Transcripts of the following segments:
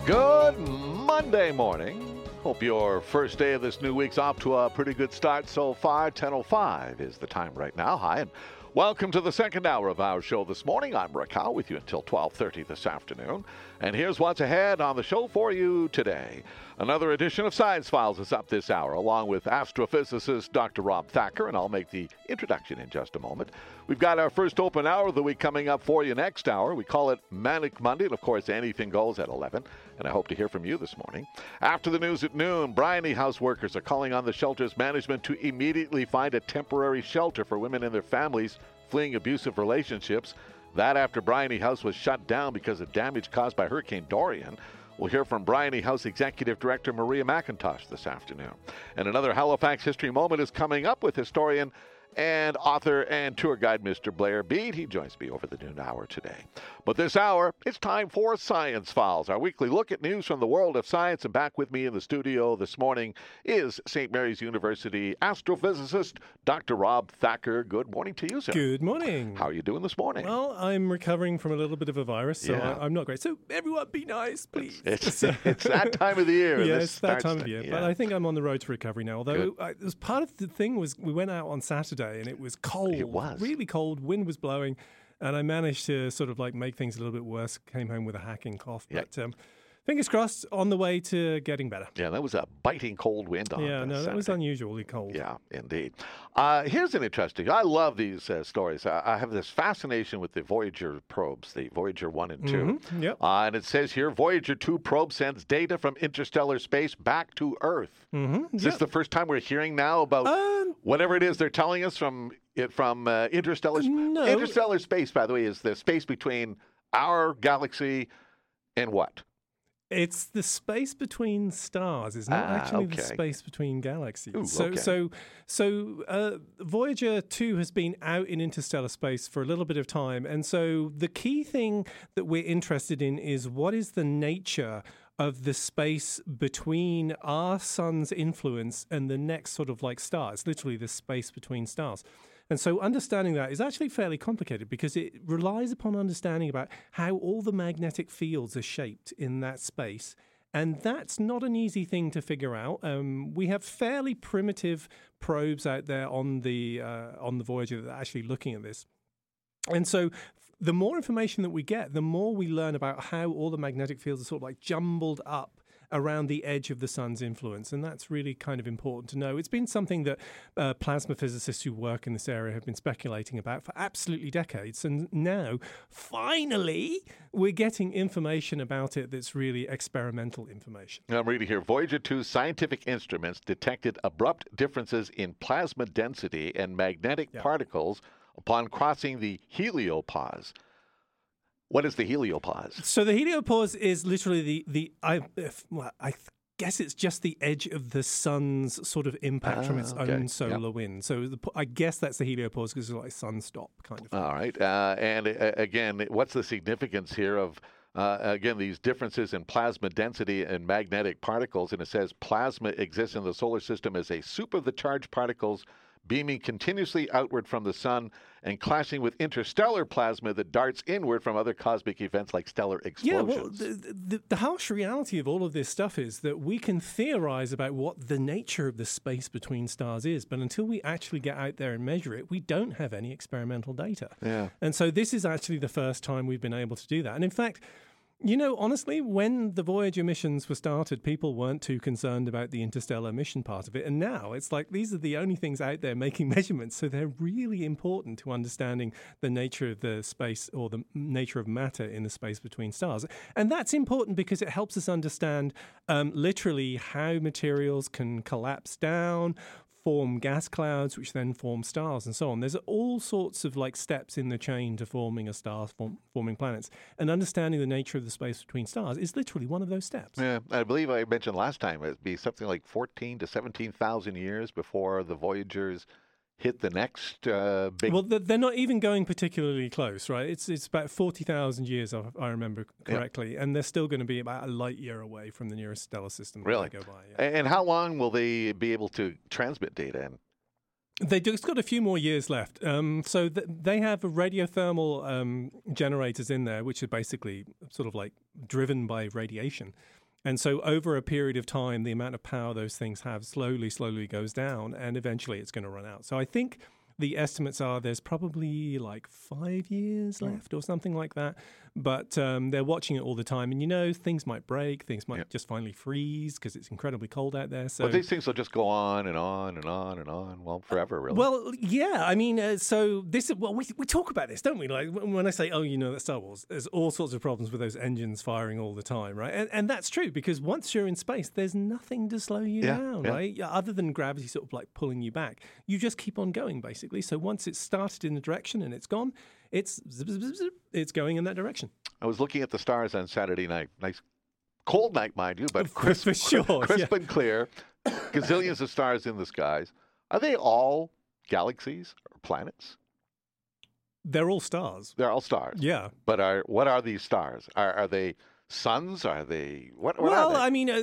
Good Monday morning. Hope your first day of this new week's off to a pretty good start so far. 10:05 is the time right now. Hi, and welcome to the second hour of our show this morning. I'm Rick Howe with you until 12:30 this afternoon. And here's what's ahead on the show for you today. Another edition of Science Files is up this hour, along with astrophysicist Dr. Rob Thacker, and I'll make the introduction in just a moment. We've got our first open hour of the week coming up for you next hour. We call it Manic Monday, and of course, anything goes at 11, and I hope to hear from you this morning. After the news at noon, Bryony House workers are calling on the shelter's management to immediately find a temporary shelter for women and their families fleeing abusive relationships. That after Bryony House was shut down because of damage caused by Hurricane Dorian. We'll hear from Bryony House Executive Director Maria McIntosh this afternoon. And another Halifax History Moment is coming up with historian and author and tour guide Mr. Blair Bead. He joins me over the noon hour today. But this hour, it's time for Science Files, our weekly look at news from the world of science. And back with me in the studio this morning is St. Mary's University astrophysicist Dr. Rob Thacker. Good morning to you, sir. Good morning. How are you doing this morning? Well, I'm recovering from a little bit of a virus, so Yeah. I'm not great. So everyone be nice, please. It's that time of the year. Yeah, This it's that starts time of to- year. yeah. But I think I'm on the road to recovery now. Although it was part of the thing was we went out on Saturday and it was cold. It was. Really cold. Wind was blowing. And I managed to sort of like make things a little bit worse. Came home with a hacking cough. Yeah. But fingers crossed, on the way to getting better. Yeah, that was a biting cold wind on Yeah, no, that was Saturday. unusually cold. Yeah, indeed. Here's an interesting. I love these stories. I have this fascination with the Voyager probes, the Voyager 1 and 2. Yep. And it says here, Voyager 2 probe sends data from interstellar space back to Earth. Mm-hmm. Is this the first time we're hearing now about whatever it is they're telling us from interstellar No. Interstellar space, by the way, is the space between our galaxy and what? It's the space between stars. It's not actually the okay. space between galaxies. Ooh, okay. So Voyager 2 has been out in interstellar space for a little bit of time. And so the key thing that we're interested in is what is the nature of the space between our sun's influence and the next sort of like star. It's literally the space between stars. And so understanding that is actually fairly complicated because it relies upon understanding about how all the magnetic fields are shaped in that space. And that's not an easy thing to figure out. We have fairly primitive probes out there on the Voyager that are actually looking at this. And so the more information that we get, the more we learn about how all the magnetic fields are sort of like jumbled up around the edge of the sun's influence. And that's really kind of important to know. It's been something that plasma physicists who work in this area have been speculating about for absolutely decades. And now, finally, we're getting information about it that's really experimental information. I'm reading here, Voyager 2 scientific instruments detected abrupt differences in plasma density and magnetic particles upon crossing the heliopause. What is the heliopause? So the heliopause is literally I guess it's just the edge of the sun's sort of impact from its own solar wind. So I guess that's the heliopause because it's like sunstop kind of thing. All right. And again, what's the significance here of, again, these differences in plasma density and magnetic particles? And it says plasma exists in the solar system as a soup of the charged particles beaming continuously outward from the sun and clashing with interstellar plasma that darts inward from other cosmic events like stellar explosions. Yeah, well, the harsh reality of all of this stuff is that we can theorize about what the nature of the space between stars is, but until we actually get out there and measure it, we don't have any experimental data. Yeah. And so this is actually the first time we've been able to do that. And in fact, you know, honestly, when the Voyager missions were started, people weren't too concerned about the interstellar mission part of it. And now it's like these are the only things out there making measurements. So they're really important to understanding the nature of the space or the nature of matter in the space between stars. And that's important because it helps us understand literally how materials can collapse down, form gas clouds, which then form stars and so on. There's all sorts of like steps in the chain to forming a star, forming planets. And understanding the nature of the space between stars is literally one of those steps. Yeah, I believe I mentioned last time it'd be something like 14 to 17,000 years before the Voyagers hit the next big... Well, they're not even going particularly close, right? It's about 40,000 years, if I remember correctly, and they're still going to be about a light year away from the nearest stellar system that Really? they go by. Yeah. And how long will they be able to transmit data in? They just got a few more years left. So they have radiothermal generators in there, which are basically sort of like driven by radiation. And so over a period of time, the amount of power those things have slowly goes down, and eventually it's going to run out. So I think the estimates are there's probably like 5 years left or something like that. But they're watching it all the time. And, things might break. Things might just finally freeze because it's incredibly cold out there. So these things will just go on and on and on and on. Well, forever, really. Well, yeah. I mean, so this is, well, we talk about this, don't we? Like when I say, that's Star Wars, there's all sorts of problems with those engines firing all the time, right? And that's true because once you're in space, there's nothing to slow you down, right? Other than gravity sort of like pulling you back. You just keep on going, basically. So once it's started in a direction and it's gone, it's zip, zip, zip, zip, it's going in that direction. I was looking at the stars on Saturday night. Nice cold night, mind you, but crisp, for sure, crisp and clear. Gazillions of stars in the skies. Are they all galaxies or planets? They're all stars. They're all stars. Yeah. But what are these stars? Are they suns? Are they what are well, they? I mean,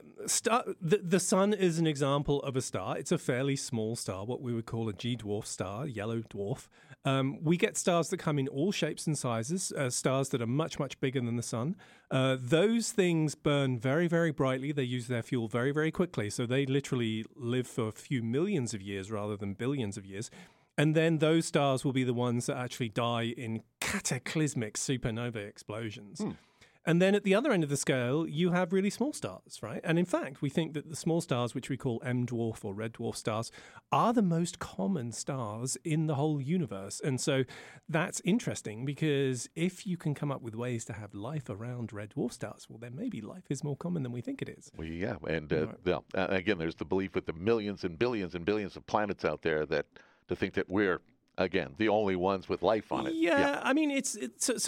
the sun is an example of a star. It's a fairly small star, what we would call a G-dwarf star, yellow dwarf. We get stars that come in all shapes and sizes, stars that are much, much bigger than the sun. Those things burn very, very brightly. They use their fuel very, very quickly. So they literally live for a few millions of years rather than billions of years. And then those stars will be the ones that actually die in cataclysmic supernova explosions. And then at the other end of the scale, you have really small stars, right? And in fact, we think that the small stars, which we call M-dwarf or red dwarf stars, are the most common stars in the whole universe. And so that's interesting because if you can come up with ways to have life around red dwarf stars, well, then maybe life is more common than we think it is. Well, yeah. And again, there's the belief with the millions and billions of planets out there that to think that we're, again, the only ones with life on it. Yeah. I mean, it's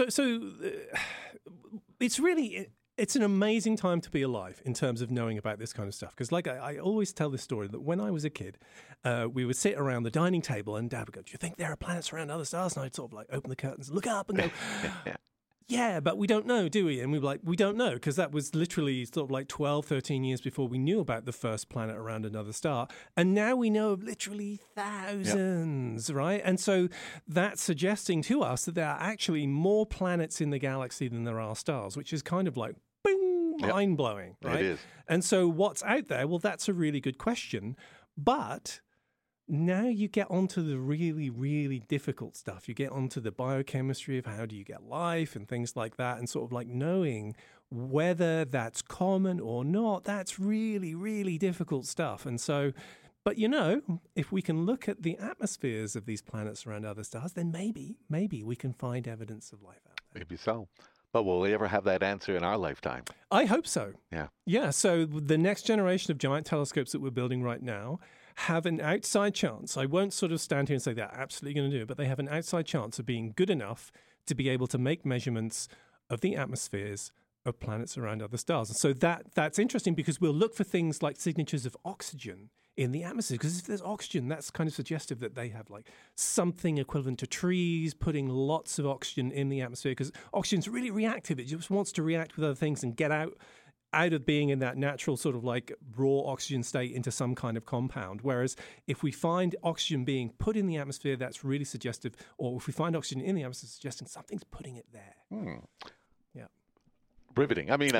really it's an amazing time to be alive in terms of knowing about this kind of stuff. Because like I always tell this story that when I was a kid, we would sit around the dining table and Dad would go, "Do you think there are planets around other stars?" And I'd sort of like open the curtains, look up and go, yeah, but we don't know, do we? And we were like, we don't know, because that was literally sort of like 12, 13 years before we knew about the first planet around another star. And now we know of literally thousands, right? And so that's suggesting to us that there are actually more planets in the galaxy than there are stars, which is kind of like, boom, mind-blowing, right? It is. And so what's out there? Well, that's a really good question. But now you get onto the really, really difficult stuff. You get onto the biochemistry of how do you get life and things like that, and sort of like knowing whether that's common or not. That's really, really difficult stuff. And so, but if we can look at the atmospheres of these planets around other stars, then maybe we can find evidence of life out there. Maybe so. But will we ever have that answer in our lifetime? I hope so. Yeah. Yeah. So the next generation of giant telescopes that we're building right now have an outside chance. I won't sort of stand here and say they're absolutely going to do it, but they have an outside chance of being good enough to be able to make measurements of the atmospheres of planets around other stars. And so that's interesting because we'll look for things like signatures of oxygen in the atmosphere, because if there's oxygen, that's kind of suggestive that they have like something equivalent to trees putting lots of oxygen in the atmosphere, because oxygen's really reactive. It just wants to react with other things and get out of being in that natural sort of like raw oxygen state into some kind of compound. Whereas if we find oxygen being put in the atmosphere, that's really suggestive, or if we find oxygen in the atmosphere, suggesting something's putting it there. Yeah. Riveting. I mean,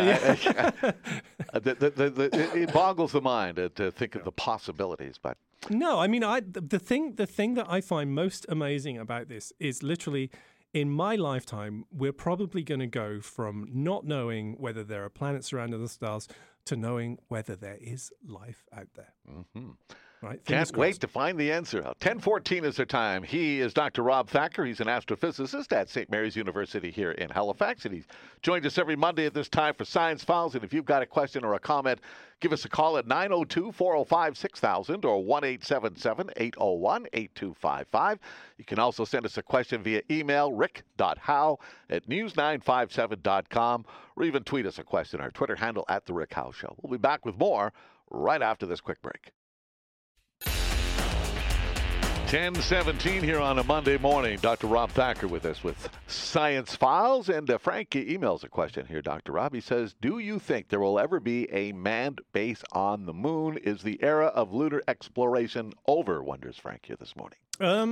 it boggles the mind to think of the possibilities, but no, I mean, the thing that I find most amazing about this is literally, in my lifetime, we're probably going to go from not knowing whether there are planets around other stars to knowing whether there is life out there. Mm-hmm. Right? Can't wait to find the answer out. 10:14 is our time. He is Dr. Rob Thacker. He's an astrophysicist at St. Mary's University here in Halifax, and he joins us every Monday at this time for Science Files. And if you've got a question or a comment, give us a call at 902-405-6000 or 1-877-801-8255. You can also send us a question via email, rick.howe@news957.com, or even tweet us a question. Our Twitter handle @The Rick Howe Show. We'll be back with more right after this quick break. 10:17 here on a Monday morning. Dr. Rob Thacker with us with Science Files. And Frank emails a question here, Dr. Rob. He says, do you think there will ever be a manned base on the moon? Is the era of lunar exploration over, wonders Frank here this morning.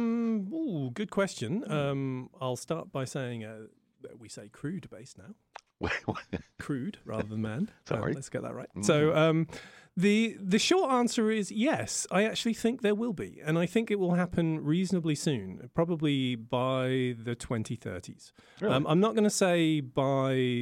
Good question. I'll start by saying we say crewed base now. Crewed rather than manned. Sorry. Let's get that right. So the short answer is yes. I actually think there will be. And I think it will happen reasonably soon, probably by the 2030s. Really? I'm not going to say by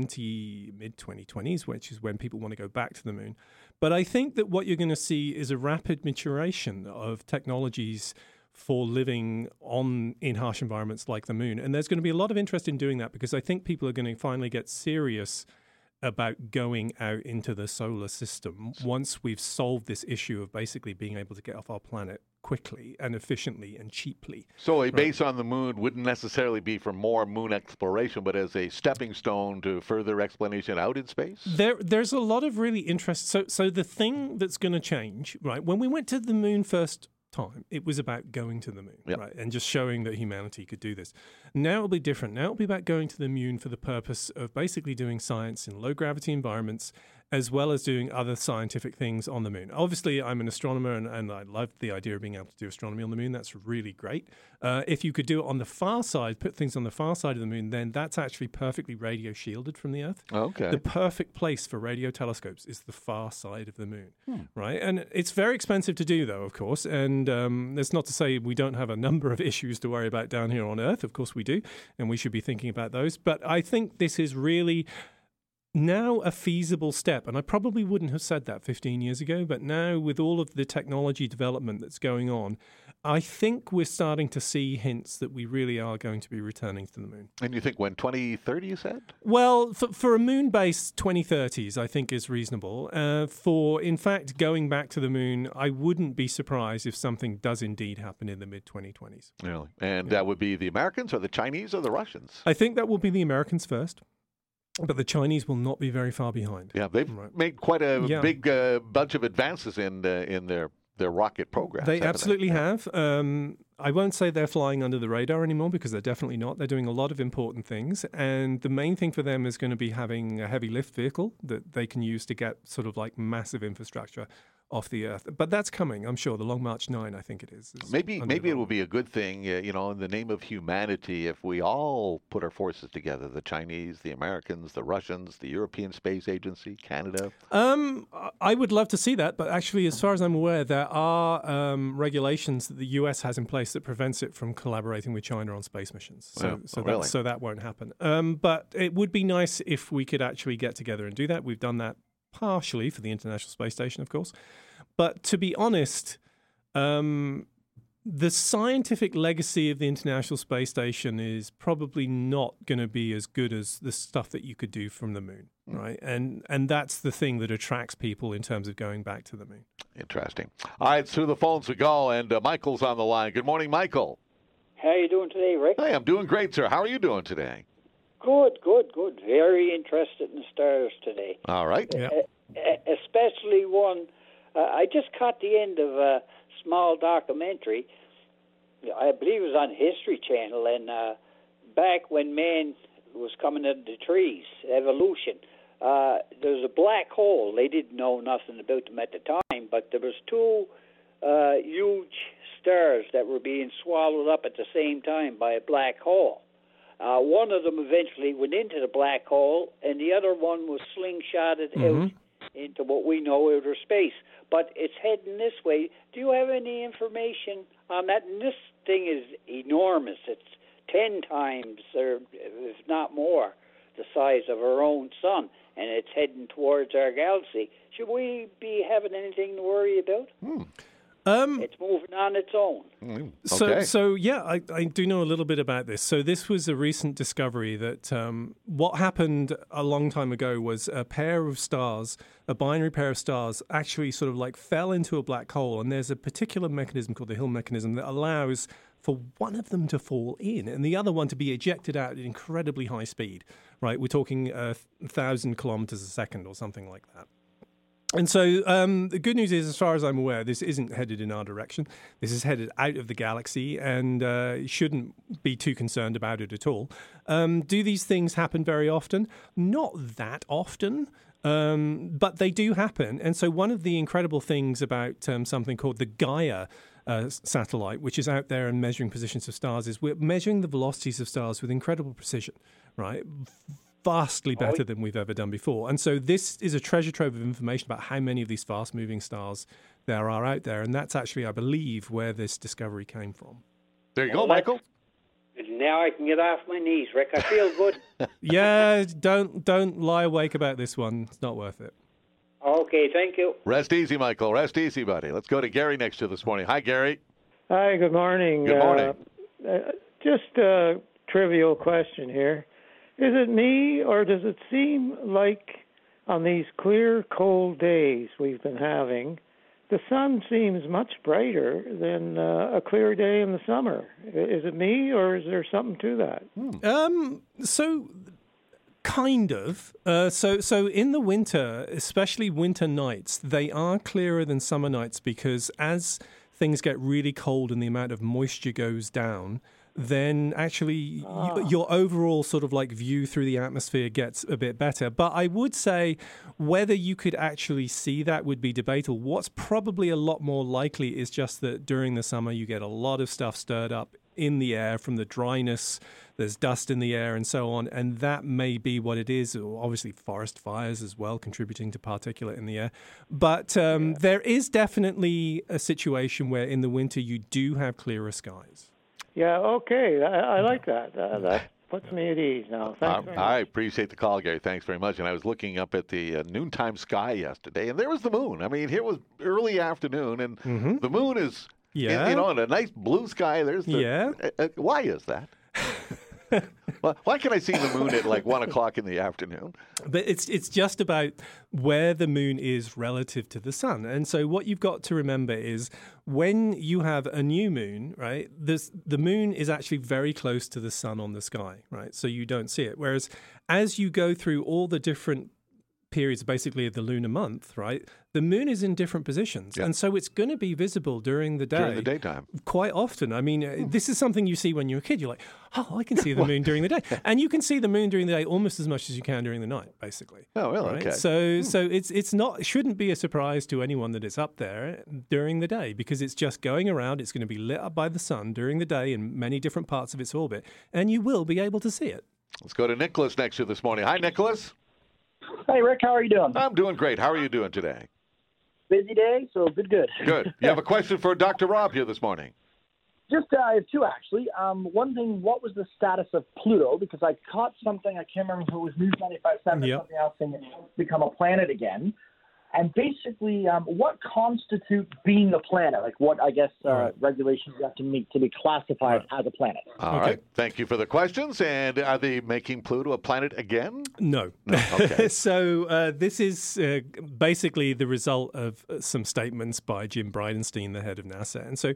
mid-2020s, which is when people want to go back to the moon. But I think that what you're going to see is a rapid maturation of technologies for living in harsh environments like the moon. And there's going to be a lot of interest in doing that because I think people are going to finally get serious about going out into the solar system once we've solved this issue of basically being able to get off our planet quickly and efficiently and cheaply. So a base on the moon wouldn't necessarily be for more moon exploration, but as a stepping stone to further explanation out in space? There's a lot of really interest. So the thing that's going to change, right, when we went to the moon first time, it was about going to the moon, right, and just showing that humanity could do this. Now it'll be different. Now it'll be about going to the moon for the purpose of basically doing science in low gravity environments, as well as doing other scientific things on the moon. Obviously, I'm an astronomer, and I love the idea of being able to do astronomy on the moon. That's really great. If you could do it on the far side, put things on the far side of the moon, then that's actually perfectly radio shielded from the Earth. Okay. The perfect place for radio telescopes is the far side of the moon, right? And it's very expensive to do, though, of course. And that's not to say we don't have a number of issues to worry about down here on Earth. Of course we do, and we should be thinking about those. But I think this is really now a feasible step, and I probably wouldn't have said that 15 years ago, but now with all of the technology development that's going on, I think we're starting to see hints that we really are going to be returning to the moon. And you think when, 2030 you said? Well, for a moon base, 2030s I think is reasonable. In fact, going back to the moon, I wouldn't be surprised if something does indeed happen in the mid-2020s. Really? And that would be the Americans or the Chinese or the Russians? I think that will be the Americans first. But the Chinese will not be very far behind. Yeah, they've made quite a big bunch of advances in their rocket programs. They absolutely have. I won't say they're flying under the radar anymore because they're definitely not. They're doing a lot of important things. And the main thing for them is going to be having a heavy lift vehicle that they can use to get sort of like massive infrastructure off the Earth. But that's coming, I'm sure. The Long March 9, I think it is. Maybe it will be a good thing, in the name of humanity, if we all put our forces together, the Chinese, the Americans, the Russians, the European Space Agency, Canada. I would love to see that, but actually, as far as I'm aware, there are regulations that the US has in place that prevents it from collaborating with China on space missions. So that won't happen. But it would be nice if we could actually get together and do that. We've done that partially for the International Space Station, of course. But to be honest, the scientific legacy of the International Space Station is probably not going to be as good as the stuff that you could do from the moon, right? And that's the thing that attracts people in terms of going back to the moon. Interesting. All right, through the phones we go, and Michael's on the line. Good morning, Michael. How are you doing today, Rick? Hey, I'm doing great, sir. How are you doing today? Good. Very interested in stars today. All right. Yeah. Especially one, I just caught the end of a small documentary. I believe it was on History Channel, and back when man was coming out of the trees, evolution, there was a black hole. They didn't know nothing about them at the time, but there was two huge stars that were being swallowed up at the same time by a black hole. One of them eventually went into the black hole, and the other one was slingshotted out into what we know outer space. But it's heading this way. Do you have any information on that? And this thing is enormous. It's 10 times, or if not more, the size of our own sun, and it's heading towards our galaxy. Should we be having anything to worry about? It's moving on its own. Okay. So I do know a little bit about this. So this was a recent discovery that what happened a long time ago was a pair of stars, a binary pair of stars, actually sort of like fell into a black hole. And there's a particular mechanism called the Hill mechanism that allows for one of them to fall in and the other one to be ejected out at incredibly high speed, right? We're talking 1,000 kilometers a second or something like that. And so the good news is, as far as I'm aware, this isn't headed in our direction. This is headed out of the galaxy, and you shouldn't be too concerned about it at all. Do these things happen very often? Not that often. But they do happen. And so one of the incredible things about something called the Gaia satellite, which is out there and measuring positions of stars, is we're measuring the velocities of stars with incredible precision, right? Vastly better than we've ever done before. And so this is a treasure trove of information about how many of these fast-moving stars there are out there. And that's actually, I believe, where this discovery came from. There you go, Michael. Now I can get off my knees, Rick. I feel good. Yeah, don't lie awake about this one. It's not worth it. Okay, thank you. Rest easy, Michael. Rest easy, buddy. Let's go to Gary next to this morning. Hi, Gary. Hi, good morning. Good morning. Just a trivial question here. Is it me, or does it seem like on these clear, cold days we've been having, the sun seems much brighter than a clear day in the summer? Is it me, or is there something to that? So kind of. So in the winter, especially winter nights, they are clearer than summer nights because as things get really cold and the amount of moisture goes down, then actually your overall sort of like view through the atmosphere gets a bit better. But I would say whether you could actually see that would be debatable. What's probably a lot more likely is just that during the summer you get a lot of stuff stirred up in the air from the dryness. There's dust in the air and so on, and that may be what it is. Obviously, forest fires as well, contributing to particulate in the air. But there is definitely a situation where in the winter you do have clearer skies. Yeah, okay. I like that. That puts me at ease now. Thanks very much. I appreciate the call, Gary. Thanks very much. And I was looking up at the noontime sky yesterday, and there was the moon. I mean, here was early afternoon, and the moon is, in a nice blue sky. There's the, why is that? Why can I see the moon at like 1 o'clock in the afternoon? But it's just about where the moon is relative to the sun. And so what you've got to remember is when you have a new moon, right, the moon is actually very close to the sun on the sky, right? So you don't see it. Whereas as you go through all the different periods basically of the lunar month, right, the moon is in different positions. And so it's going to be visible during the day. During the daytime. Quite often. I mean, this is something you see when you're a kid. You're like, oh, I can see the moon during the day. And you can see the moon during the day almost as much as you can during the night, basically. Oh, really? Right? Okay. So it shouldn't be a surprise to anyone that it's up there during the day because it's just going around. It's going to be lit up by the sun during the day in many different parts of its orbit. And you will be able to see it. Let's go to Nicholas next to this morning. Hi, Nicholas. Hey, Rick, how are you doing? I'm doing great. How are you doing today? Busy day, so good. Good. You have a question for Dr. Rob here this morning. Just I have two, actually. One thing, what was the status of Pluto? Because I caught something, I can't remember if it was News 95.7 or something else, saying it's become a planet again. And basically, what constitutes being a planet? Like what, I guess, regulations you have to meet to be classified as a planet? All right. Thank you for the questions. And are they making Pluto a planet again? No. Okay. So this is basically the result of some statements by Jim Bridenstine, the head of NASA. And so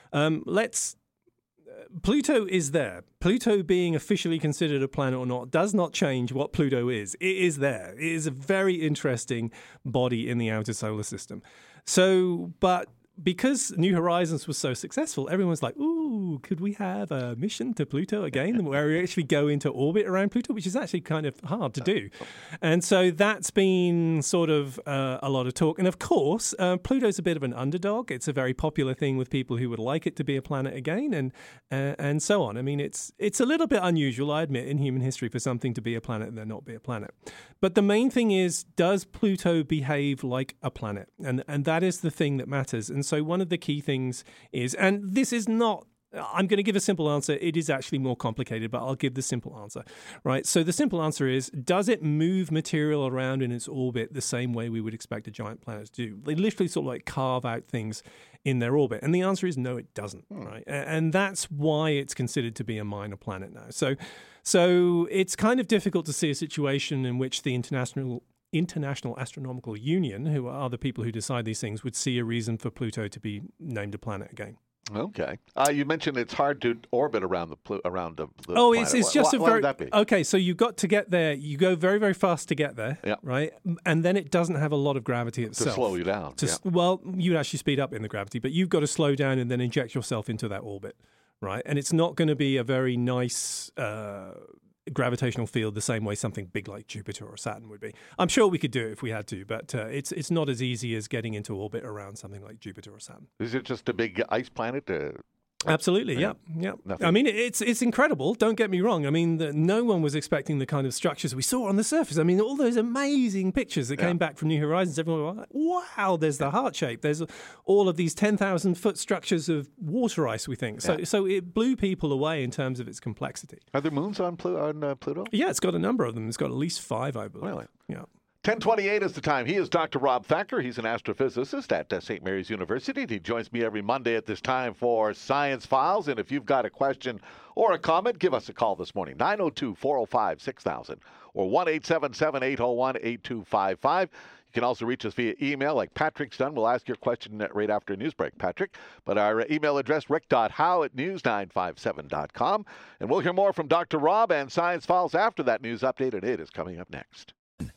Pluto is there. Pluto being officially considered a planet or not does not change what Pluto is. It is there. It is a very interesting body in the outer solar system. So, but because New Horizons was so successful, everyone's like, ooh, could we have a mission to Pluto again where we actually go into orbit around Pluto, which is actually kind of hard to do. And so that's been sort of a lot of talk. And of course, Pluto's a bit of an underdog. It's a very popular thing with people who would like it to be a planet again and so on. I mean, it's a little bit unusual, I admit, in human history for something to be a planet and then not be a planet. But the main thing is, does Pluto behave like a planet? And that is the thing that matters. And so one of the key things is, and this is not, I'm going to give a simple answer. It is actually more complicated, but I'll give the simple answer, right? So the simple answer is, does it move material around in its orbit the same way we would expect a giant planet to do? They literally sort of like carve out things in their orbit. And the answer is no, it doesn't, right? And that's why it's considered to be a minor planet now. So it's kind of difficult to see a situation in which the International Astronomical Union, who are the people who decide these things, would see a reason for Pluto to be named a planet again. Okay. You mentioned it's hard to orbit around the planet. It's just why would that be? Okay, so you've got to get there. You go very, very fast to get there, right? And then it doesn't have a lot of gravity itself. To slow you down. Well, you'd actually speed up in the gravity, but you've got to slow down and then inject yourself into that orbit, right? And it's not going to be a very nice gravitational field the same way something big like Jupiter or Saturn would be. I'm sure we could do it if we had to, but it's not as easy as getting into orbit around something like Jupiter or Saturn. Is it just a big ice planet? Absolutely, yeah. I mean, it's incredible. Don't get me wrong. I mean, no one was expecting the kind of structures we saw on the surface. I mean, all those amazing pictures that came back from New Horizons. Everyone was like, "Wow, there's the heart shape. There's all of these 10,000-foot structures of water ice." We think so it blew people away in terms of its complexity. Are there moons on Pluto? Yeah, it's got a number of them. It's got at least 5, I believe. Really? Yeah. 10:28 is the time. He is Dr. Rob Thacker. He's an astrophysicist at St. Mary's University. He joins me every Monday at this time for Science Files. And if you've got a question or a comment, give us a call this morning, 902-405-6000 or 1-877-801-8255. You can also reach us via email like Patrick's done. We'll ask your question right after news break, Patrick. But our email address, rick.howe@news957.com. And we'll hear more from Dr. Rob and Science Files after that news update, and it is coming up next.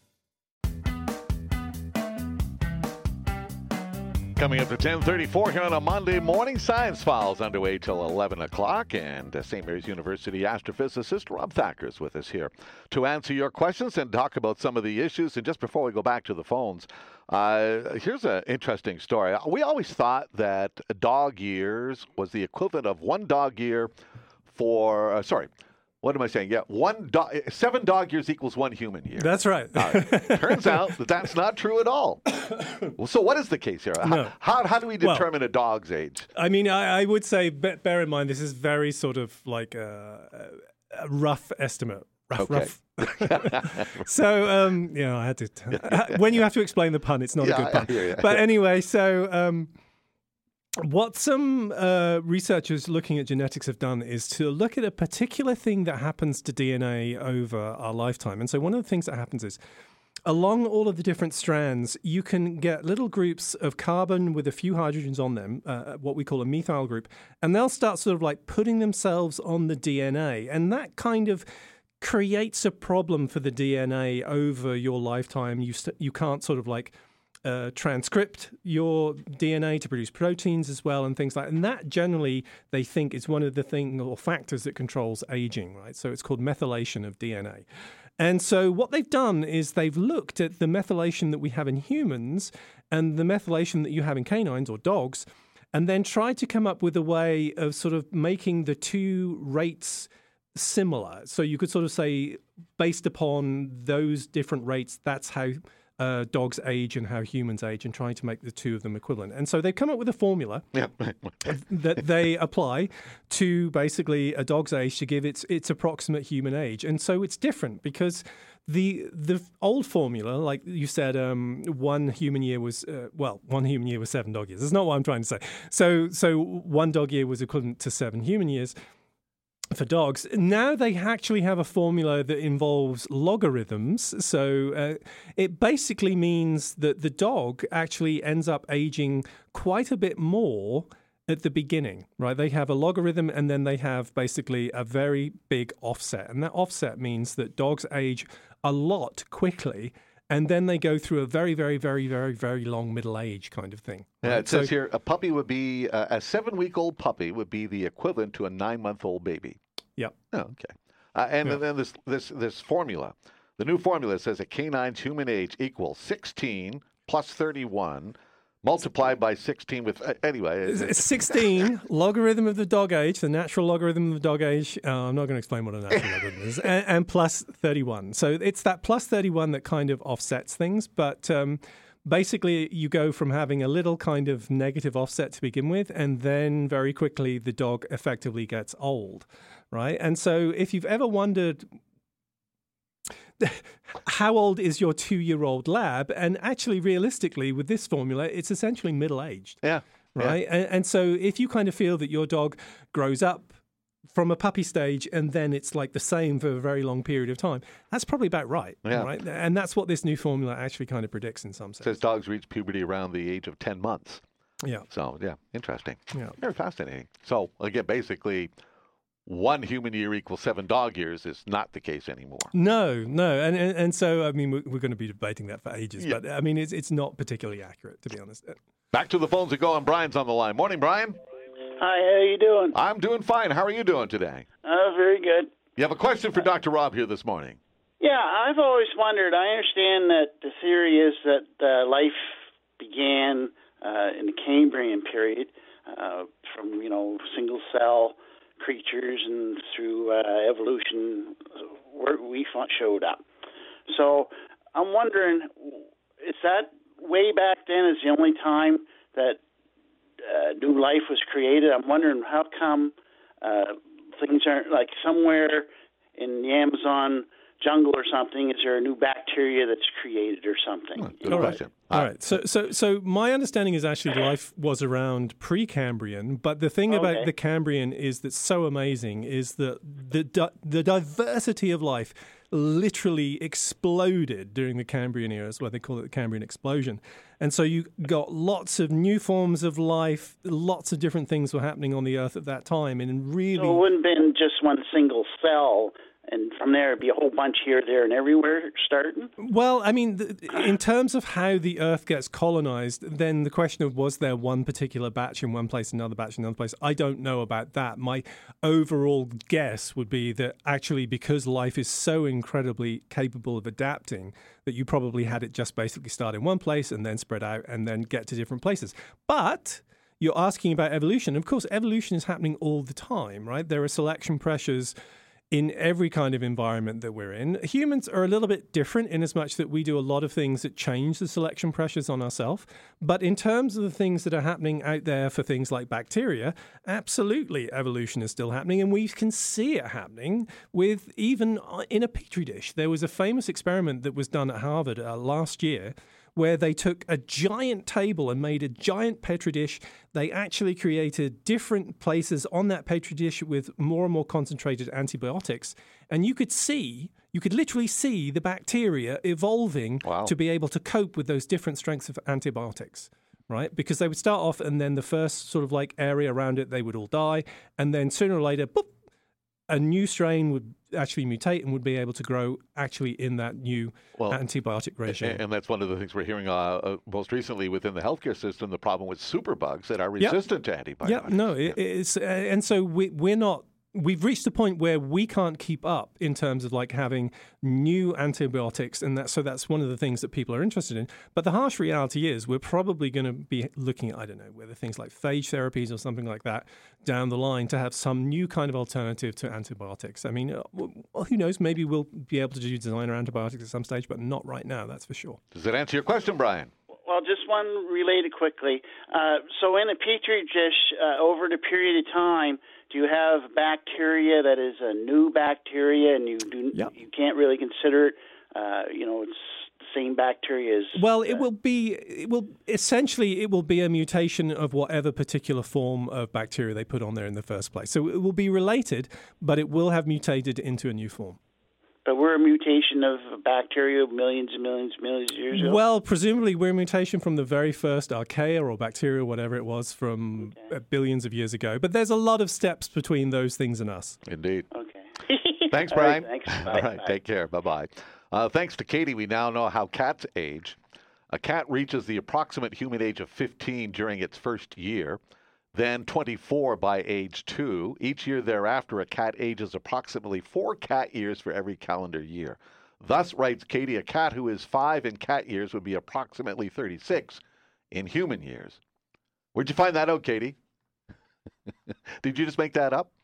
Coming up to 10:34 here on a Monday morning, Science Files underway till 11 o'clock, and St. Mary's University astrophysicist Rob Thacker is with us here to answer your questions and talk about some of the issues. And just before we go back to the phones, here's an interesting story. We always thought that dog years was the equivalent of one dog year for, what am I saying? Yeah, 7 dog years equals 1 human year. That's right. Turns out that that's not true at all. Well, so what is the case here? No. How do we determine a dog's age? I mean, I would say, bear in mind, this is very sort of like a rough estimate. Rough. So, I had to. When you have to explain the pun, it's not a good pun. But anyway, so. What some researchers looking at genetics have done is to look at a particular thing that happens to DNA over our lifetime. And so one of the things that happens is along all of the different strands, you can get little groups of carbon with a few hydrogens on them, what we call a methyl group, and they'll start sort of like putting themselves on the DNA. And that kind of creates a problem for the DNA over your lifetime. You can't sort of like transcript your DNA to produce proteins as well and things like that. And that generally, they think, is one of the things or factors that controls aging, right? So it's called methylation of DNA. And so what they've done is they've looked at the methylation that we have in humans and the methylation that you have in canines or dogs, and then tried to come up with a way of sort of making the two rates similar. So you could sort of say, based upon those different rates, that's how dogs age and how humans age, and trying to make the two of them equivalent. And so they've come up with a formula that they apply to basically a dog's age to give its approximate human age. And so it's different because the old formula, like you said, 1 human year was 7 dog years. That's not what I'm trying to say. So 1 dog year was equivalent to 7 human years for dogs. Now they actually have a formula that involves logarithms. So it basically means that the dog actually ends up aging quite a bit more at the beginning, right? They have a logarithm and then they have basically a very big offset. And that offset means that dogs age a lot quickly, and then they go through a very, very, very, very, very long middle age kind of thing. Yeah, right? It says here a puppy would be, a 7-week-old puppy would be the equivalent to a 9-month-old baby. Yep. Oh, okay. And then this formula, the new formula says a canine's human age equals 16 plus 31 multiplied by 16 with, anyway. It's 16, logarithm of the dog age, the natural logarithm of the dog age. I'm not going to explain what a natural logarithm is. And plus 31. So it's that plus 31 that kind of offsets things. But basically, you go from having a little kind of negative offset to begin with, and then very quickly the dog effectively gets old, right? And so if you've ever wondered, how old is your 2-year-old lab? And actually, realistically, with this formula, it's essentially middle-aged. Yeah. Right? Yeah. And so if you kind of feel that your dog grows up from a puppy stage and then it's like the same for a very long period of time, that's probably about right. Yeah. Right? And that's what this new formula actually kind of predicts in some sense. It says dogs reach puberty around the age of 10 months. Yeah. So, yeah, interesting. Yeah. Very fascinating. So, again, basically, 1 human year equals 7 dog years is not the case anymore. No, and so I mean we're going to be debating that for ages, Yeah. but I mean it's not particularly accurate, to be honest. Back to the phones we go, and Brian's on the line. Morning, Brian. Hi, how you doing? I'm doing fine. How are you doing today? Very good. You have a question for Dr. Rob here this morning. Yeah, I've always wondered. I understand that the theory is that life began in the Cambrian period from single cell creatures and through evolution where we showed up. So I'm wondering, is that way back then is the only time that new life was created? I'm wondering how come things aren't like somewhere in the Amazon jungle or something. Is there a new bacteria that's created or something? Good question. All right. So my understanding is actually life was around pre-Cambrian, but the thing about the Cambrian is that's so amazing is that the diversity of life literally exploded during the Cambrian era. That's why they call it the Cambrian explosion. And so you got lots of new forms of life, lots of different things were happening on the Earth at that time, and really... So it wouldn't have been just one single cell, and from there it'd be a whole bunch here, there, and everywhere starting? Well, I mean, in terms of how the Earth gets colonized, then the question of was there one particular batch in one place, another batch in another place, I don't know about that. My overall guess would be that actually because life is so incredibly capable of adapting, that you probably had it just basically start in one place and then spread out and then get to different places. But... you're asking about evolution. Of course, evolution is happening all the time, right? There are selection pressures in every kind of environment that we're in. Humans are a little bit different in as much that we do a lot of things that change the selection pressures on ourselves. But in terms of the things that are happening out there for things like bacteria, absolutely evolution is still happening. And we can see it happening with even in a petri dish. There was a famous experiment that was done at Harvard last year where they took a giant table and made a giant petri dish. They actually created different places on that petri dish with more and more concentrated antibiotics. And you could literally see the bacteria evolving to be able to cope with those different strengths of antibiotics, right? Because they would start off and then the first sort of like area around it, they would all die. And then sooner or later, boop, a new strain would actually mutate and would be able to grow actually in that new antibiotic regime. And that's one of the things we're hearing most recently within the healthcare system, the problem with superbugs that are resistant to antibiotics. Yeah, no, it's and so we're not. We've reached a point where we can't keep up in terms of like having new antibiotics, and that's one of the things that people are interested in. But the harsh reality is we're probably going to be looking at, I don't know, whether things like phage therapies or something like that down the line to have some new kind of alternative to antibiotics. I mean, who knows? Maybe we'll be able to do designer antibiotics at some stage, but not right now, that's for sure. Does that answer your question, Brian? Well, just one related quickly. So in a petri dish, over the period of time, do you have bacteria that is a new bacteria, and you can't really consider it? It's the same bacteria as. Well, it will be a mutation of whatever particular form of bacteria they put on there in the first place. So it will be related, but it will have mutated into a new form. But we're a mutation of bacteria millions and millions and millions of years ago? Well, presumably we're a mutation from the very first archaea or bacteria, whatever it was, from billions of years ago. But there's a lot of steps between those things and us. Indeed. Okay. Thanks, Brian. All right, thanks. All right, take care. Bye-bye. Thanks to Katie, we now know how cats age. A cat reaches the approximate human age of 15 during its first year, then 24 by age 2. Each year thereafter, a cat ages approximately 4 cat years for every calendar year. Thus, writes Katie, a cat who is 5 in cat years would be approximately 36 in human years. Where'd you find that out, Katie? Did you just make that up?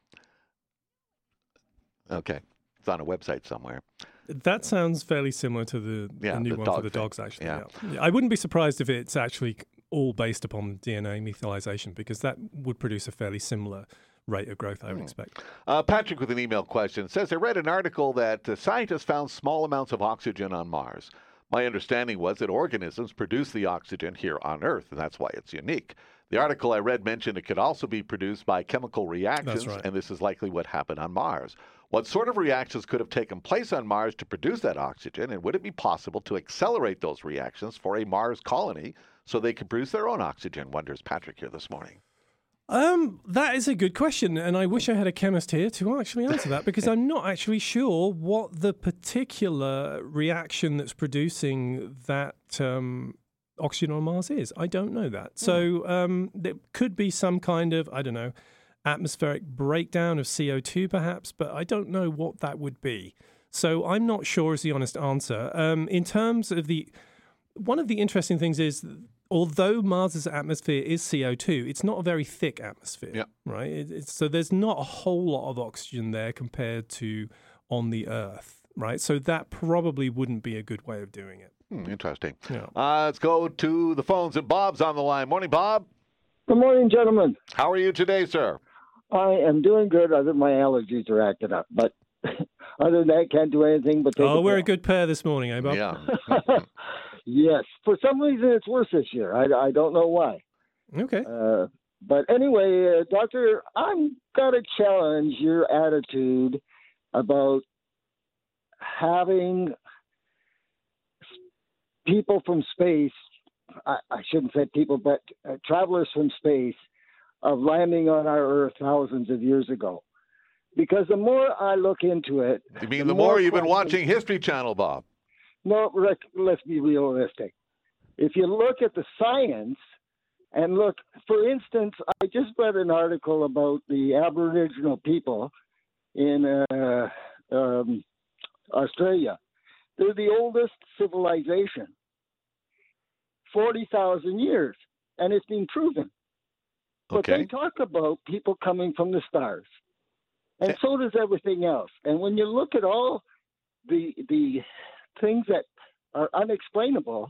Okay. It's on a website somewhere. That sounds fairly similar to the new one for the dogs, actually. Yeah. I wouldn't be surprised if it's actually all based upon DNA methylation, because that would produce a fairly similar rate of growth, I would expect. Patrick with an email question says, I read an article that scientists found small amounts of oxygen on Mars. My understanding was that organisms produce the oxygen here on Earth, and that's why it's unique. The article I read mentioned it could also be produced by chemical reactions, and this is likely what happened on Mars. What sort of reactions could have taken place on Mars to produce that oxygen, and would it be possible to accelerate those reactions for a Mars colony so they can produce their own oxygen, wonders Patrick here this morning. That is a good question, and I wish I had a chemist here to actually answer that, because I'm not actually sure what the particular reaction that's producing that oxygen on Mars is. I don't know that. So there could be some kind of, I don't know, atmospheric breakdown of CO2 perhaps, but I don't know what that would be. So I'm not sure is the honest answer. In terms of one of the interesting things is, although Mars's atmosphere is CO2, it's not a very thick atmosphere, right? So there's not a whole lot of oxygen there compared to on the Earth, right? So that probably wouldn't be a good way of doing it. Interesting. Yeah. Let's go to the phones, and Bob's on the line. Morning, Bob. Good morning, gentlemen. How are you today, sir? I am doing good, other than my allergies are acting up. But other than that, can't do anything but take we're a good pair this morning, eh, Bob? Yeah. Yes. For some reason, it's worse this year. I don't know why. Okay. But anyway, Doctor, I'm got to challenge your attitude about having people from space, I shouldn't say people, but travelers from space, of landing on our Earth thousands of years ago. Because the more I look into it... You mean the more you've been watching History Channel, Bob? No, Rick, let's be realistic. If you look at the science, and look, for instance, I just read an article about the Aboriginal people in Australia. They're the oldest civilization, 40,000 years, and it's been proven. But they talk about people coming from the stars, and so does everything else. And when you look at all the things that are unexplainable,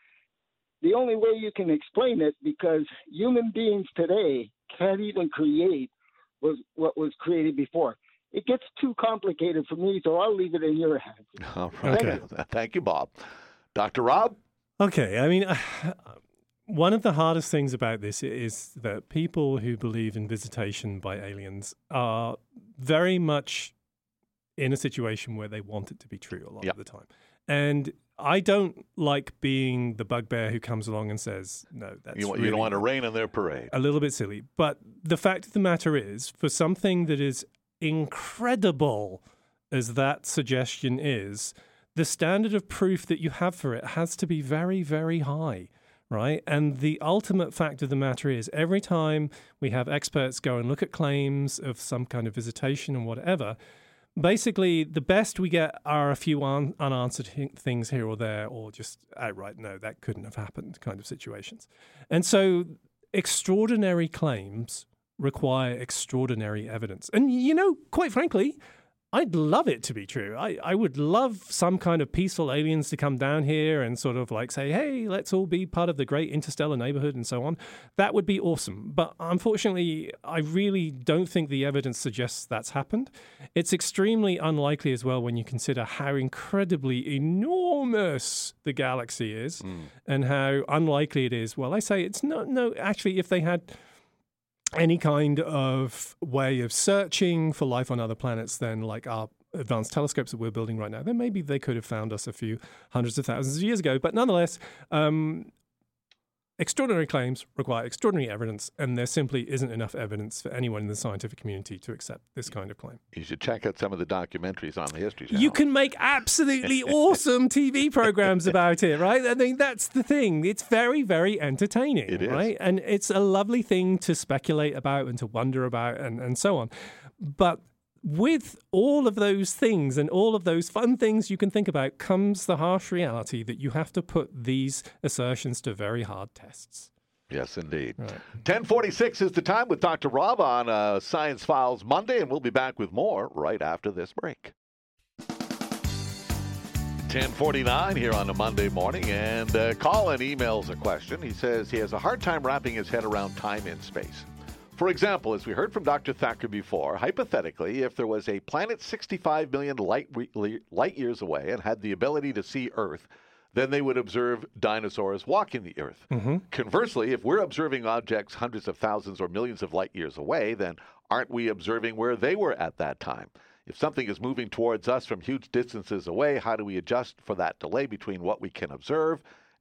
the only way you can explain it, because human beings today can't even create what was created before. It gets too complicated for me, so I'll leave it in your hands. All right. Okay. Thank you, Bob. Dr. Rob? Okay. I mean, one of the hardest things about this is that people who believe in visitation by aliens are very much in a situation where they want it to be true a lot of the time. And I don't like being the bugbear who comes along and says, no, that's you don't want to rain on their parade. A little bit silly. But the fact of the matter is, for something that is incredible as that suggestion is, the standard of proof that you have for it has to be very, very high, right? And the ultimate fact of the matter is, every time we have experts go and look at claims of some kind of visitation and whatever, basically the best we get are a few unanswered things here or there, or just outright, no, that couldn't have happened kind of situations. And so extraordinary claims require extraordinary evidence. And, you know, quite frankly, I'd love it to be true. I would love some kind of peaceful aliens to come down here and sort of like say, hey, let's all be part of the great interstellar neighborhood and so on. That would be awesome. But unfortunately, I really don't think the evidence suggests that's happened. It's extremely unlikely as well when you consider how incredibly enormous the galaxy is and how unlikely it is. Well, I say it's no, actually, if they had any kind of way of searching for life on other planets than like our advanced telescopes that we're building right now, then maybe they could have found us a few hundreds of thousands of years ago. But nonetheless, extraordinary claims require extraordinary evidence, and there simply isn't enough evidence for anyone in the scientific community to accept this kind of claim. You should check out some of the documentaries on the History Channel. You can make absolutely awesome TV programs about it, right? I mean, that's the thing. It's very, very entertaining, it is. Right? And it's a lovely thing to speculate about and to wonder about and so on. But with all of those things and all of those fun things you can think about comes the harsh reality that you have to put these assertions to very hard tests. Yes, indeed. Right. 10:46 is the time with Dr. Rob on Science Files Monday, and we'll be back with more right after this break. 10:49 here on a Monday morning, and Colin emails a question. He says he has a hard time wrapping his head around time and space. For example, as we heard from Dr. Thacker before, hypothetically, if there was a planet 65 million light years away and had the ability to see Earth, then they would observe dinosaurs walking the Earth. Mm-hmm. Conversely, if we're observing objects hundreds of thousands or millions of light years away, then aren't we observing where they were at that time? If something is moving towards us from huge distances away, how do we adjust for that delay between what we can observe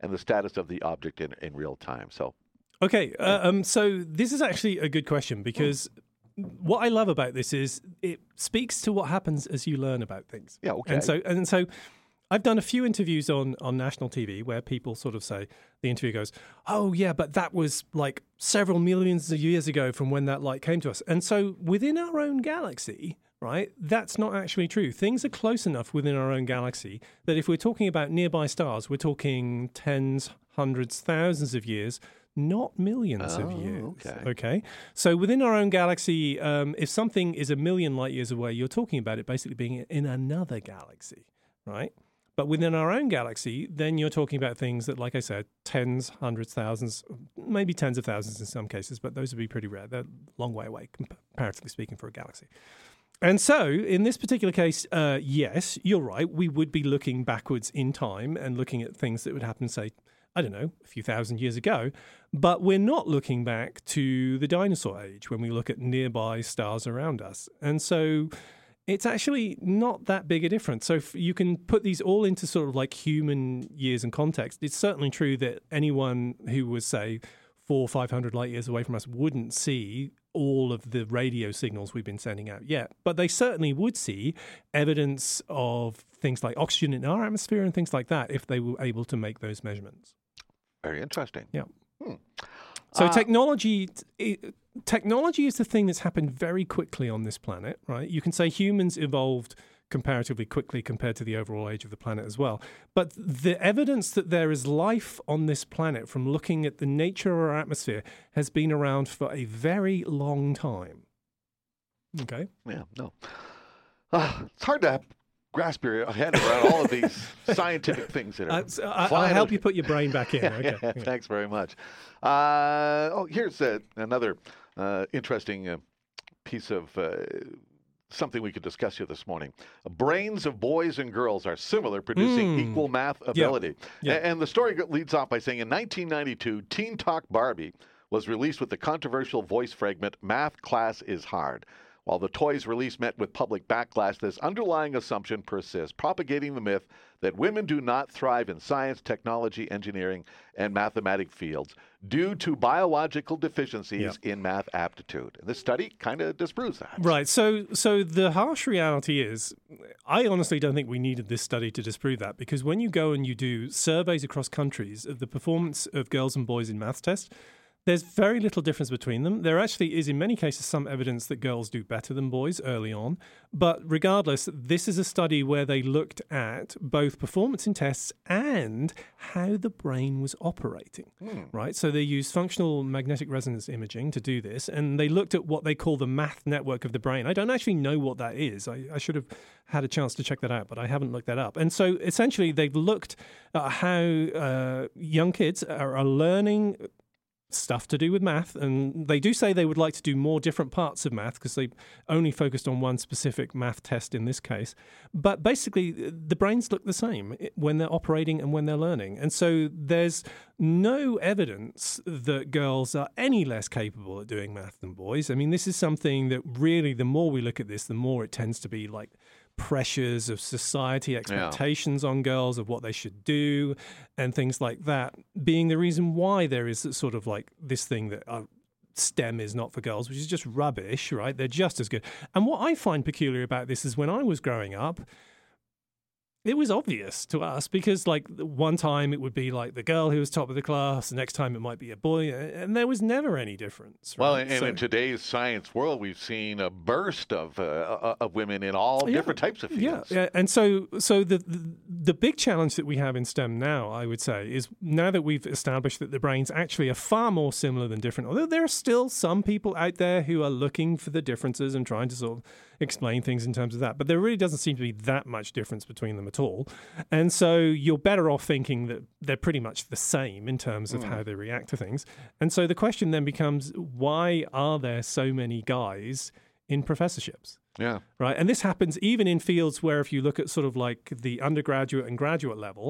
and the status of the object in real time. So, okay, so this is actually a good question because what I love about this is it speaks to what happens as you learn about things. Yeah, okay. And so I've done a few interviews on national TV where people sort of say, the interviewer goes, oh, yeah, but that was like several millions of years ago from when that light came to us. And so within our own galaxy, right, that's not actually true. Things are close enough within our own galaxy that if we're talking about nearby stars, we're talking tens, hundreds, thousands of years, not millions of years. Okay. So within our own galaxy, if something is a million light years away, you're talking about it basically being in another galaxy, right? But within our own galaxy, then you're talking about things that, like I said, tens, hundreds, thousands, maybe tens of thousands in some cases, but those would be pretty rare. They're a long way away, comparatively speaking, for a galaxy. And so, in this particular case, yes, you're right. We would be looking backwards in time and looking at things that would happen, say, I don't know, a few thousand years ago. But we're not looking back to the dinosaur age when we look at nearby stars around us. And so it's actually not that big a difference. So if you can put these all into sort of like human years and context. It's certainly true that anyone who was, say, 400 or 500 light years away from us wouldn't see all of the radio signals we've been sending out yet. But they certainly would see evidence of things like oxygen in our atmosphere and things like that if they were able to make those measurements. Very interesting. Yeah. So technology is the thing that's happened very quickly on this planet, right? You can say humans evolved comparatively quickly compared to the overall age of the planet as well. But the evidence that there is life on this planet from looking at the nature of our atmosphere has been around for a very long time. Okay? Yeah, no. It's hard to grasp your head around all of these scientific things that are I'll help you put your brain back in. Okay. Yeah, thanks very much. Here's another interesting piece of something we could discuss here this morning. Brains of boys and girls are similar, producing equal math ability. Yeah. And the story leads off by saying, in 1992, Teen Talk Barbie was released with the controversial voice fragment, "Math class is hard." While the toy's release met with public backlash, this underlying assumption persists, propagating the myth that women do not thrive in science, technology, engineering, and mathematic fields due to biological deficiencies in math aptitude. And this study kind of disproves that. Right. So the harsh reality is, I honestly don't think we needed this study to disprove that, because when you go and you do surveys across countries of the performance of girls and boys in maths tests, there's very little difference between them. There actually is, in many cases, some evidence that girls do better than boys early on. But regardless, this is a study where they looked at both performance in tests and how the brain was operating, right? So they used functional magnetic resonance imaging to do this, and they looked at what they call the math network of the brain. I don't actually know what that is. I should have had a chance to check that out, but I haven't looked that up. And so essentially, they've looked at how young kids are learning stuff to do with math, and they do say they would like to do more different parts of math because they only focused on one specific math test in this case. But basically, the brains look the same when they're operating and when they're learning. And so there's no evidence that girls are any less capable at doing math than boys. I mean, this is something that really, the more we look at this, the more it tends to be like pressures of society, expectations on girls of what they should do and things like that being the reason why there is sort of like this thing that STEM is not for girls, which is just rubbish, right? They're just as good. And what I find peculiar about this is when I was growing up, it was obvious to us because, like, one time it would be like the girl who was top of the class, the next time it might be a boy, and there was never any difference. Right? Well, and in today's science world, we've seen a burst of women in all different types of fields. Yeah, and so the big challenge that we have in STEM now, I would say, is now that we've established that the brains actually are far more similar than different, although there are still some people out there who are looking for the differences and trying to sort of explain things in terms of that, but there really doesn't seem to be that much difference between them at all. And so you're better off thinking that they're pretty much the same in terms of how they react to things. And so the question then becomes, why are there so many guys in professorships? Yeah. Right. And this happens even in fields where, if you look at sort of like the undergraduate and graduate level,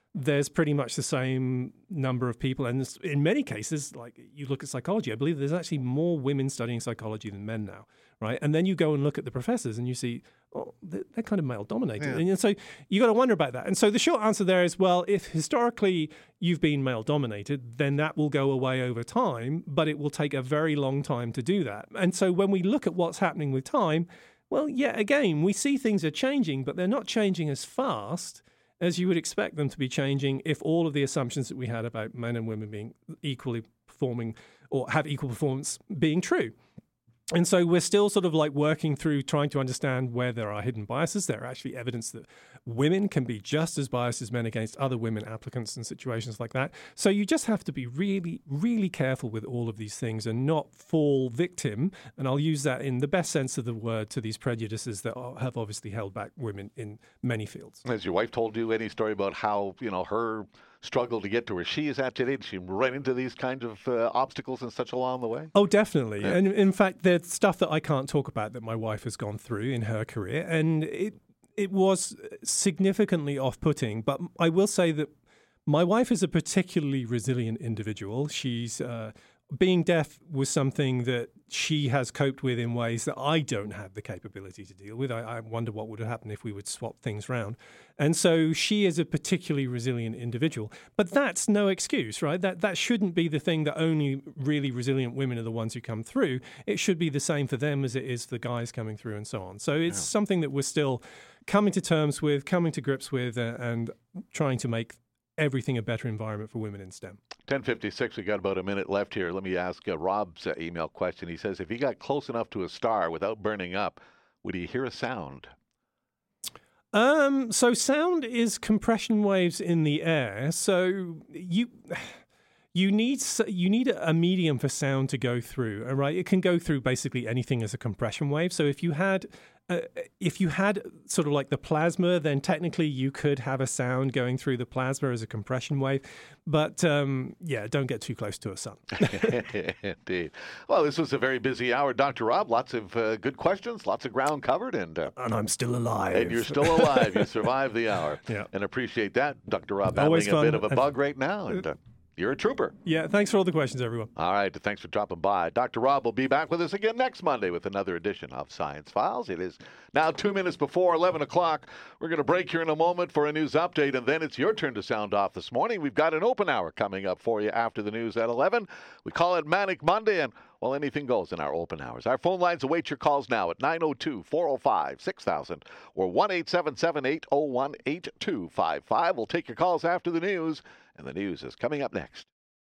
there's pretty much the same number of people. And in many cases, like you look at psychology, I believe there's actually more women studying psychology than men now, right? And then you go and look at the professors and you see, oh, they're kind of male-dominated. Yeah. And so you got to wonder about that. And so the short answer there is, well, if historically you've been male-dominated, then that will go away over time, but it will take a very long time to do that. And so when we look at what's happening with time, well, yeah, again, we see things are changing, but they're not changing as fast as you would expect them to be changing if all of the assumptions that we had about men and women being equally performing or have equal performance being true. And so we're still sort of like working through trying to understand where there are hidden biases. There are actually evidence that women can be just as biased as men against other women applicants in situations like that. So you just have to be really, really careful with all of these things and not fall victim, and I'll use that in the best sense of the word, to these prejudices that have obviously held back women in many fields. Has your wife told you any story about how, her struggle to get to where she is at today? Did she run into these kinds of obstacles and such along the way? Oh, definitely. Yeah. And in fact, there's stuff that I can't talk about that my wife has gone through in her career. And it was significantly off-putting. But I will say that my wife is a particularly resilient individual. She's being deaf was something that she has coped with in ways that I don't have the capability to deal with. I wonder what would have happened if we would swap things around. And so she is a particularly resilient individual. But that's no excuse, right? That shouldn't be the thing that only really resilient women are the ones who come through. It should be the same for them as it is for the guys coming through and so on. So it's something that we're still coming to terms with, coming to grips with, and trying to make everything a better environment for women in STEM. 10:56, we got about a minute left here. Let me ask Rob's email question. He says, if he got close enough to a star without burning up, would he hear a sound? So sound is compression waves in the air. So you need a medium for sound to go through, right? It can go through basically anything as a compression wave. So if you had sort of like the plasma, then technically you could have a sound going through the plasma as a compression wave. But don't get too close to a sun. Indeed. Well, this was a very busy hour, Dr. Rob. Lots of good questions, lots of ground covered. And I'm still alive. And you're still alive. You survived the hour. Yeah. And appreciate that. Dr. Rob Always having a fun. bit of a bug right now. And you're a trooper. Yeah, thanks for all the questions, everyone. All right, thanks for dropping by. Dr. Rob will be back with us again next Monday with another edition of Science Files. It is now 2 minutes before 11 o'clock. We're going to break here in a moment for a news update, and then it's your turn to sound off this morning. We've got an open hour coming up for you after the news at 11. We call it Manic Monday, and, well, anything goes in our open hours. Our phone lines await your calls now at 902-405-6000 or 1-877-801-8255. We'll take your calls after the news, and the news is coming up next.